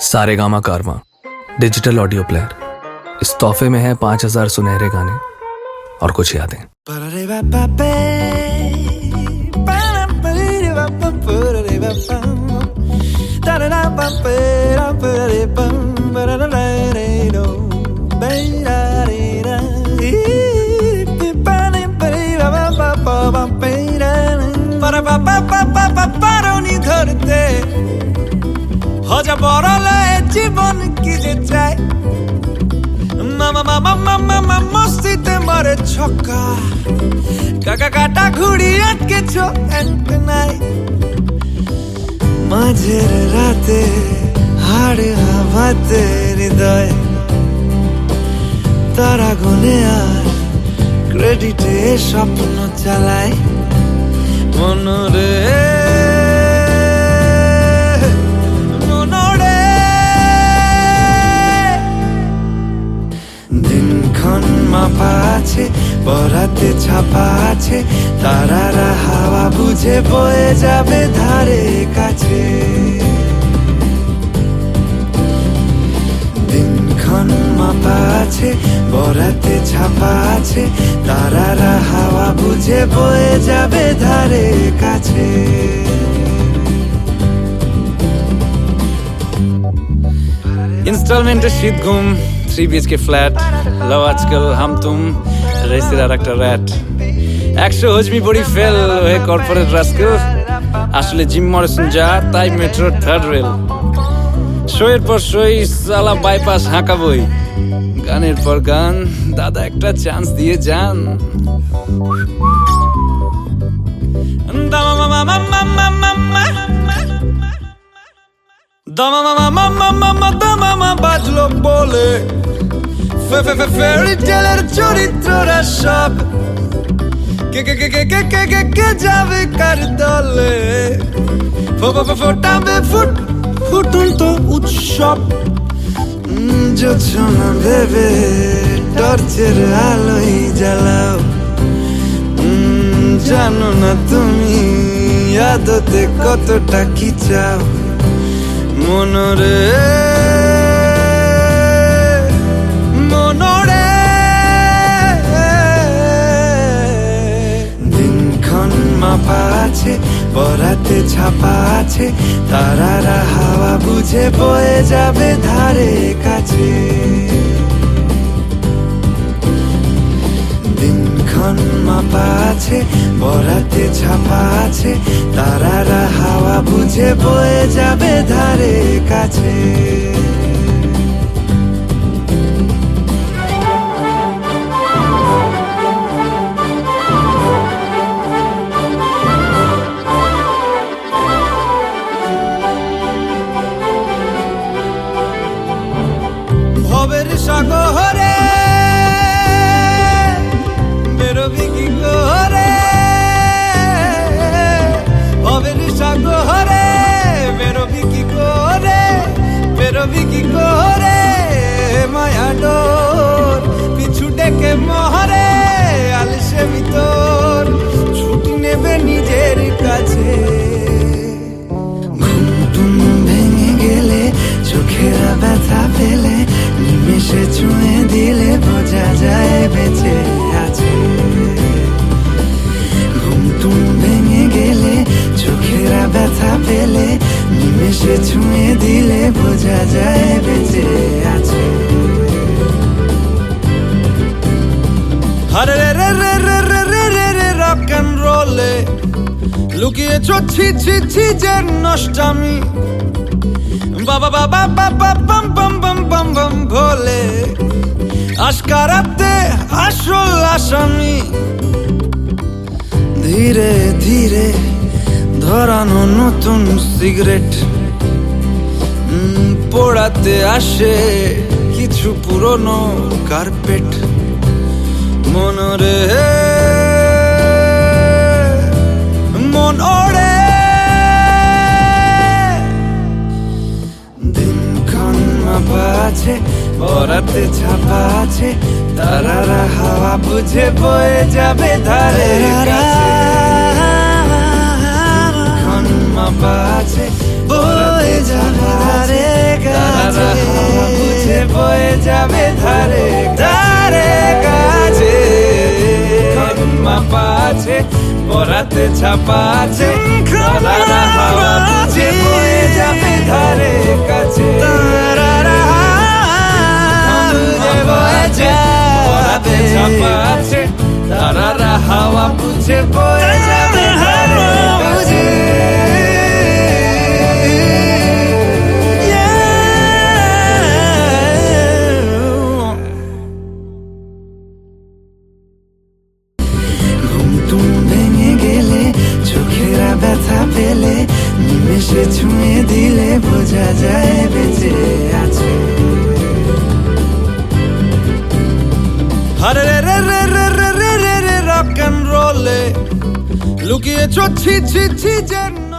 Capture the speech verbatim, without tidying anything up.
सारेगामा कारवां digital audio player. इस तोहफे में है पांच हजार सुनहरे गाने और कुछ यादें। হজা বড়লে জীবন কি যে চাই মামা মামা মামা মামা মস্তিতে মারে ছক্কা কাকা কাটা ঘুড়ি আটকেছ এত নাই মাঝের রাতে হাড় হাওয়াতে হৃদয় তারা গুনে আর ক্রেডিটে স্বপ্ন চালায় মনরে মাপা আছে পরাতে ছাপা আছে তারারা হাওয়া বুঝে বয়ে যাবে ধারে কাছে দিনক্ষণ মাপা আছে পরাতে ছাপা আছে তারারা হাওয়া বুঝে বয়ে যাবে ধারে কাছে ইনস্টলমেন্টের শীত ঘুম থ্রি বিএচকে ফ্ল্যাট লাভ আজকাল হাম তুম রেসির আর একটা র্যাট একশো হজমি বড়ি ফেল হয়ে কর্পোরেট রাস্কেল আসলে জিম মরসুন যা তাই মেট্রো থার্ড রেল শোয়ের পর শোই সালা বাইপাস হাঁকাবই গানের পর গান দাদা একটা চান্স দিয়ে যান দামা মামা মামা মামা দামা মামা মামা মামা দামা বাজলো বলে ফেয়ারি টেলের চরিত্ররা সব কে কে কে কে কে কে কে কে যাবে কার দলে ফোটাবে ফুট ফুটন্ত উৎসব জোছনা ভেবে টর্চের আলোই জ্বালাও জানো না তুমি আদতে কতটা কি চাও মনরে মনরে দিনক্ষণ মাপা আছে পরাতে ছাপা আছে তারারা হাওয়া বুঝে বয়ে যাবে ধারে কাছে দিনক্ষণ মাপা আছে পরাতে ছাপা আছে তারারা হাওয়া বুঝে বয়ে যাবে ধারে কাছে ভবের সাগরে বেরোবি কি করে ভবের সাগরে বেরোবি কি করে বেরোবি কি করে মায়া ডোর পিছু ডেকে মহরে আলসে ভিতর ছুটি নেবে নিজের কাছে ঘুম টুম ভেঙে গেলে চোখেরা ব্যথা পেলে নিমেষে ছুঁয়ে দিলে বোঝা যায় বেঁচে আছে ঘুম টুম ভেঙে গেলে চোখেরা ব্যথা পেলে নিমেষে ছুঁয়ে দিলে বোঝা যায় বেঁচে আছে আরে রে রে রে রে রে রে রে রে রক এন্ড রোলে লুকিয়েছ ছি ছি ছি যে নষ্টামি বাবা বাবা বাবা বাম বাম বাম বাম বাম ভোলে আশকারাতে আসল আসামি ধীরে ধীরে ধরানো নতুন সিগারেট পোড়াতে আসে কিছু পুরনো কার্পেট মনরে মন ওড়ে দিনক্ষণ মাপা আছে পরাতে ছাপা আছে তারারা হাওয়া বুঝে বয়ে যাবে ধারে কাছে দিনক্ষণ মাপা আছে বয়ে যাবে ধারে কাছে আছে, বরাতে ছাপা আছে, তারারা হাওয়া বুঝে বয়ে যাবে ধারে কাছে, তারারা বুঝে বয়ে যাবে, বরাতে ছাপা আছে, তারারা হাওয়া বুঝে বয়ে যাবে ধারে কাছে। চোখেরা ব্যথা পেলে নিমেষে ছুঁয়ে দিলে বোঝা যায় বেঁচে আছে। আরে রে রে রে রে রে রে রে রক অ্যান্ড রোলে লুকিয়েছো ছি ছি ছি যেন